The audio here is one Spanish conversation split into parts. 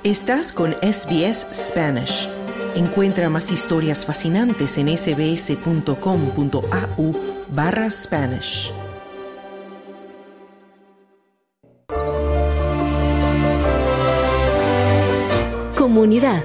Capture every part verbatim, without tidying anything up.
Estás con S B S Spanish. Encuentra más historias fascinantes en sbs.com.au barra Spanish. Comunidad.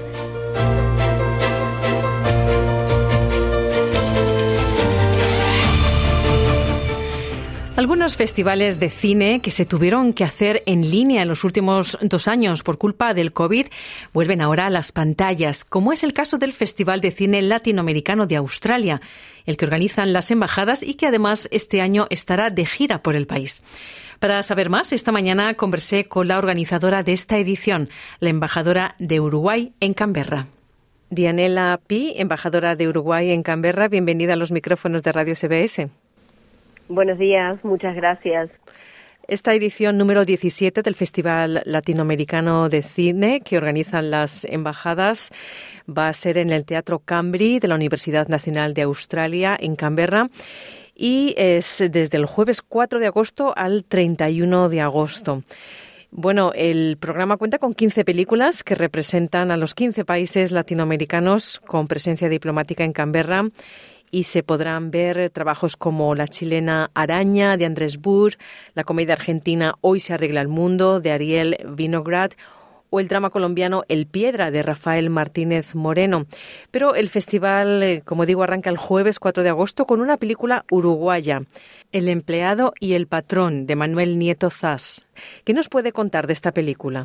Algunos festivales de cine que se tuvieron que hacer en línea en los últimos dos años por culpa del COVID vuelven ahora a las pantallas, como es el caso del Festival de Cine Latinoamericano de Australia, el que organizan las embajadas y que además este año estará de gira por el país. Para saber más, esta mañana conversé con la organizadora de esta edición, la embajadora de Uruguay en Canberra. Dianela Pi, embajadora de Uruguay en Canberra, bienvenida a los micrófonos de Radio S B S. Buenos días, muchas gracias. Esta edición número diecisiete del Festival Latinoamericano de Cine que organizan las embajadas va a ser en el Teatro Cambry de la Universidad Nacional de Australia en Canberra y es desde el jueves cuatro de agosto al treinta y uno de agosto. Bueno, el programa cuenta con quince películas que representan a los quince países latinoamericanos con presencia diplomática en Canberra. Y se podrán ver trabajos como la chilena Araña, de Andrés Burr, la comedia argentina Hoy se arregla el mundo, de Ariel Vinograd, o el drama colombiano El Piedra, de Rafael Martínez Moreno. Pero el festival, como digo, arranca el jueves cuatro de agosto con una película uruguaya, El empleado y el patrón, de Manuel Nieto Zas. ¿Qué nos puede contar de esta película?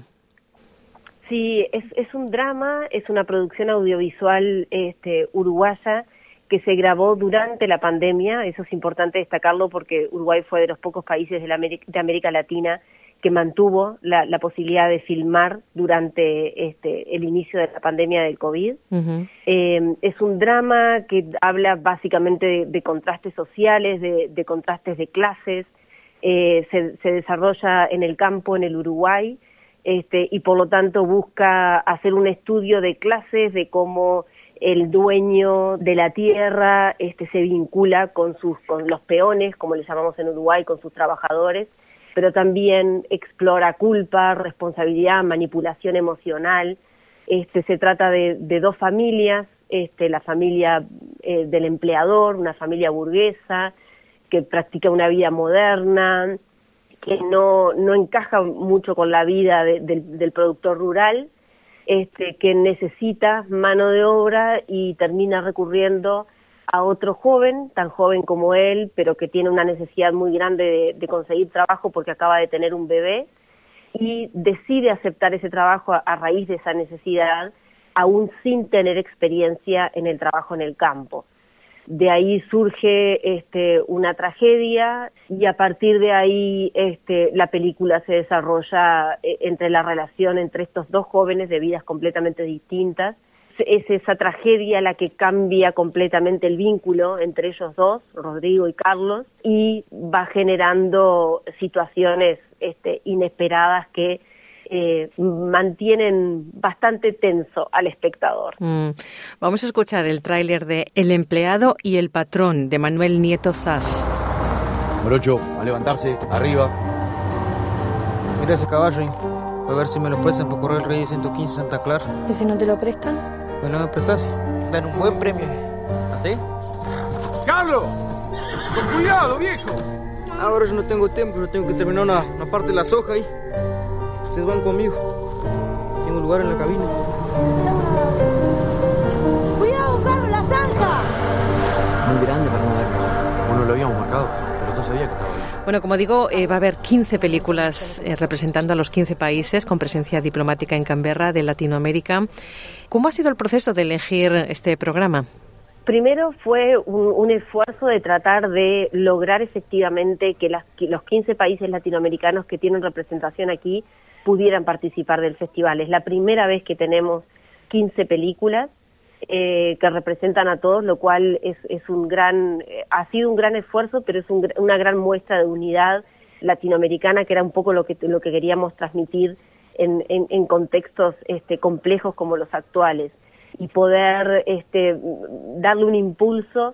Sí, es, es un drama, es una producción audiovisual este, uruguaya, que se grabó durante la pandemia. Eso es importante destacarlo porque Uruguay fue de los pocos países de, la América, de América Latina que mantuvo la, la posibilidad de filmar durante este, el inicio de la pandemia del COVID. Uh-huh. Eh, es un drama que habla básicamente de, de contrastes sociales, de, de contrastes de clases, eh, se, se desarrolla en el campo, en el Uruguay, este, y por lo tanto busca hacer un estudio de clases, de cómo el dueño de la tierra este, se vincula con sus con los peones, como le llamamos en Uruguay, con sus trabajadores, pero también explora culpa, responsabilidad, manipulación emocional. Este, se trata de, de dos familias, este, la familia eh, del empleador, una familia burguesa que practica una vida moderna, que no, no encaja mucho con la vida de, de, del productor rural, Este, que necesita mano de obra y termina recurriendo a otro joven, tan joven como él, pero que tiene una necesidad muy grande de, de conseguir trabajo porque acaba de tener un bebé, y decide aceptar ese trabajo a, a raíz de esa necesidad, aún sin tener experiencia en el trabajo en el campo. De ahí surge este, una tragedia y a partir de ahí este, la película se desarrolla eh, entre la relación entre estos dos jóvenes de vidas completamente distintas. Es esa tragedia la que cambia completamente el vínculo entre ellos dos, Rodrigo y Carlos, y va generando situaciones este, inesperadas que Eh, mantienen bastante tenso al espectador. Mm. Vamos a escuchar el tráiler de El empleado y el patrón, de Manuel Nieto Zas. Morocho, a levantarse, arriba. Mira ese caballo ahí. Voy a ver si me lo prestan para correr el Rey ciento quince Santa Clara. ¿Y si no te lo prestan? Me lo van a prestar, sí. Dan un buen premio. ¿Así? ¡Carlos! ¡Con cuidado, viejo! Ahora yo no tengo tiempo, yo tengo que terminar una, una parte de la soja ahí. Ustedes van conmigo. Tengo lugar en la cabina. ¡Cuidado, Carlos, la zanja! Muy grande para no verlo. Bueno, lo habíamos marcado, pero tú sabías que estaba ahí. Bueno, como digo, eh, va a haber quince películas eh, representando a los quince países con presencia diplomática en Canberra de Latinoamérica. ¿Cómo ha sido el proceso de elegir este programa? Primero fue un, un esfuerzo de tratar de lograr efectivamente que, las, que los quince países latinoamericanos que tienen representación aquí pudieran participar del festival. Es la primera vez que tenemos quince películas eh, que representan a todos, lo cual es, es un gran, eh, ha sido un gran esfuerzo, pero es un, una gran muestra de unidad latinoamericana, que era un poco lo que, lo que queríamos transmitir en, en, en contextos este, complejos como los actuales, y poder este, darle un impulso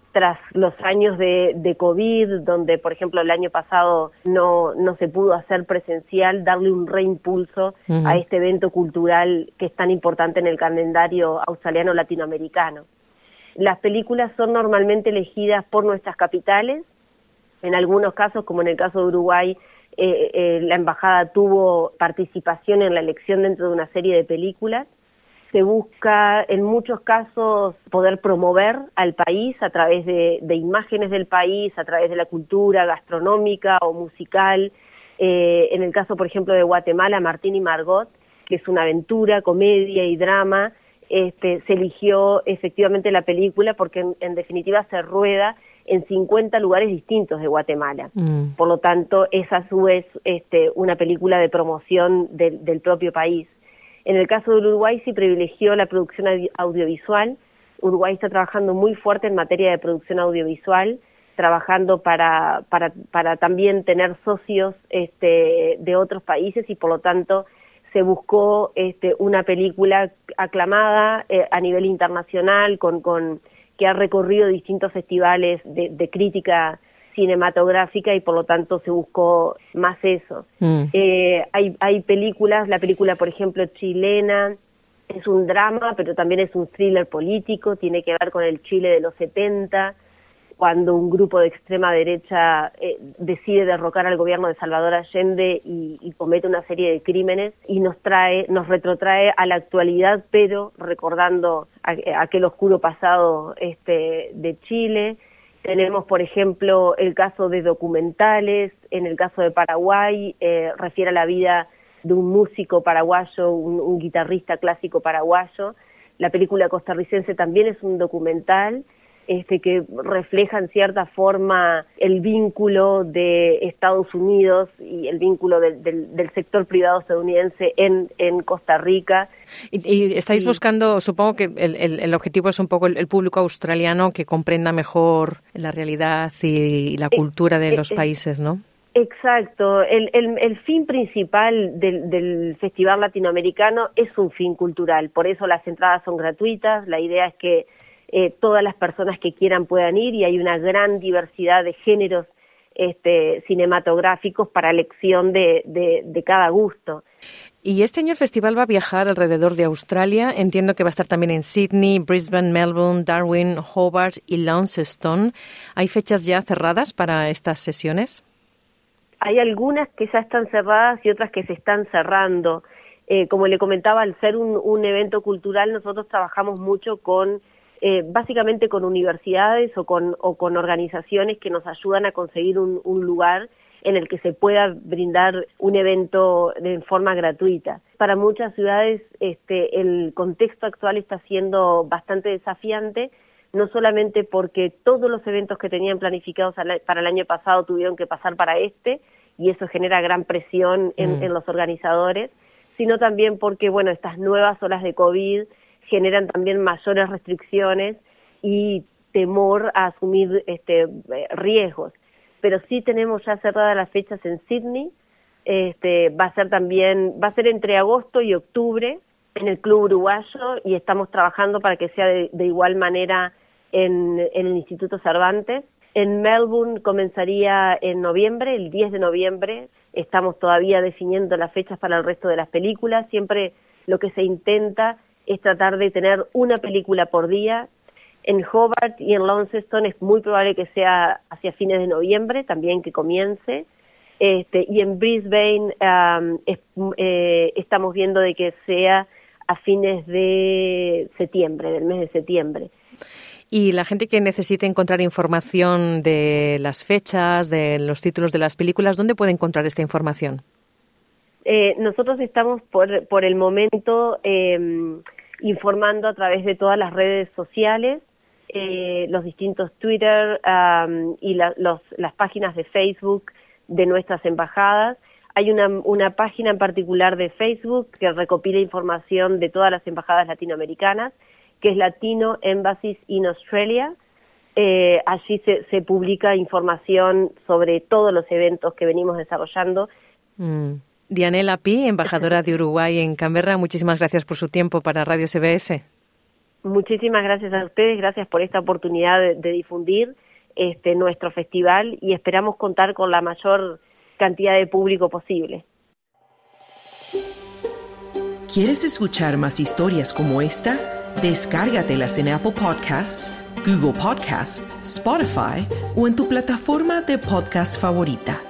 tras los años de, de COVID, donde, por ejemplo, el año pasado no, no se pudo hacer presencial, darle un reimpulso uh-huh. a este evento cultural que es tan importante en el calendario australiano latinoamericano. Las películas son normalmente elegidas por nuestras capitales. En algunos casos, como en el caso de Uruguay, eh, eh, la embajada tuvo participación en la elección dentro de una serie de películas. Se busca, en muchos casos, poder promover al país a través de, de imágenes del país, a través de la cultura gastronómica o musical. Eh, en el caso, por ejemplo, de Guatemala, Martín y Margot, que es una aventura, comedia y drama, este, se eligió efectivamente la película porque, en, en definitiva, se rueda en cincuenta lugares distintos de Guatemala. Mm. Por lo tanto, es a su vez este, una película de promoción de, del propio país. En el caso del Uruguay sí privilegió la producción audiovisual. Uruguay está trabajando muy fuerte en materia de producción audiovisual, trabajando para para para también tener socios este, de otros países y por lo tanto se buscó este, una película aclamada eh, a nivel internacional con con que ha recorrido distintos festivales de, de crítica cinematográfica y por lo tanto se buscó más eso. Mm. Eh, hay, hay películas, la película por ejemplo chilena es un drama pero también es un thriller político, tiene que ver con el Chile de los setenta, cuando un grupo de extrema derecha eh, decide derrocar al gobierno de Salvador Allende y, y comete una serie de crímenes y nos trae, nos retrotrae a la actualidad pero recordando a, a aquel oscuro pasado este, de Chile. Tenemos, por ejemplo, el caso de documentales, en el caso de Paraguay, eh, refiere a la vida de un músico paraguayo, un, un guitarrista clásico paraguayo. La película costarricense también es un documental este, que refleja en cierta forma el vínculo de Estados Unidos y el vínculo del, del, del sector privado estadounidense en, en Costa Rica. Y, y estáis y, buscando, supongo que el, el, el objetivo es un poco el, el público australiano que comprenda mejor la realidad y, y la cultura de los eh, países, ¿no? Exacto. El, el, el fin principal del, del Festival Latinoamericano es un fin cultural, por eso las entradas son gratuitas. La idea es que eh, todas las personas que quieran puedan ir y hay una gran diversidad de géneros este, cinematográficos para elección de, de, de cada gusto. Y este año el festival va a viajar alrededor de Australia. Entiendo que va a estar también en Sydney, Brisbane, Melbourne, Darwin, Hobart y Launceston. ¿Hay fechas ya cerradas para estas sesiones? Hay algunas que ya están cerradas y otras que se están cerrando. Eh, como le comentaba, al ser un, un evento cultural, nosotros trabajamos mucho con, eh, básicamente con universidades o con, o con organizaciones que nos ayudan a conseguir un, un lugar en el que se pueda brindar un evento de forma gratuita. Para muchas ciudades este, el contexto actual está siendo bastante desafiante, no solamente porque todos los eventos que tenían planificados para el año pasado tuvieron que pasar para este, y eso genera gran presión en, mm. en los organizadores, sino también porque, bueno, estas nuevas olas de COVID generan también mayores restricciones y temor a asumir este, riesgos. Pero sí tenemos ya cerradas las fechas en Sydney, este, va a ser también, va a ser entre agosto y octubre en el Club Uruguayo y estamos trabajando para que sea de, de igual manera en, en el Instituto Cervantes. En Melbourne comenzaría en noviembre, el diez de noviembre, estamos todavía definiendo las fechas para el resto de las películas, siempre lo que se intenta es tratar de tener una película por día. En Hobart y en Launceston es muy probable que sea hacia fines de noviembre, también que comience. Este, y en Brisbane um, es, eh, estamos viendo de que sea a fines de septiembre, del mes de septiembre. Y la gente que necesite encontrar información de las fechas, de los títulos de las películas, ¿dónde puede encontrar esta información? Eh, nosotros estamos por, por el momento eh, informando a través de todas las redes sociales, eh, los distintos Twitter um, y la, los, las páginas de Facebook de nuestras embajadas. Hay una, una página en particular de Facebook que recopila información de todas las embajadas latinoamericanas, que es Latino Embassies in Australia. Eh, allí se, se publica información sobre todos los eventos que venimos desarrollando. Mm. Dianela Pi, embajadora de Uruguay en Canberra, muchísimas gracias por su tiempo para Radio S B S. Muchísimas gracias a ustedes, gracias por esta oportunidad de, de difundir este nuestro festival y esperamos contar con la mayor cantidad de público posible. ¿Quieres escuchar más historias como esta? Descárgatelas en Apple Podcasts, Google Podcasts, Spotify o en tu plataforma de podcast favorita.